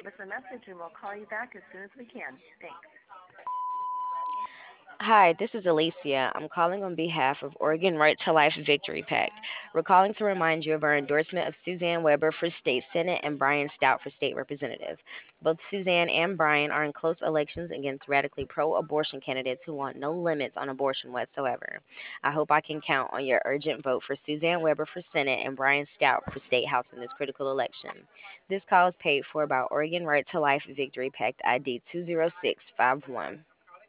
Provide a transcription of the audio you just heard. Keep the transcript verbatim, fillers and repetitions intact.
us a message and we'll call you back as soon as we can. Thanks. Hi, this is Alicia. I'm calling on behalf of Oregon Right to Life Victory Pact. We're calling to remind you of our endorsement of Suzanne Weber for State Senate and Brian Stout for State Representative. Both Suzanne and Brian are in close elections against radically pro abortion candidates who want no limits on abortion whatsoever. I hope I can count on your urgent vote for Suzanne Weber for Senate and Brian Stout for State House in this critical election. This call is paid for by Oregon Right to Life Victory Pact I D two zero six five one.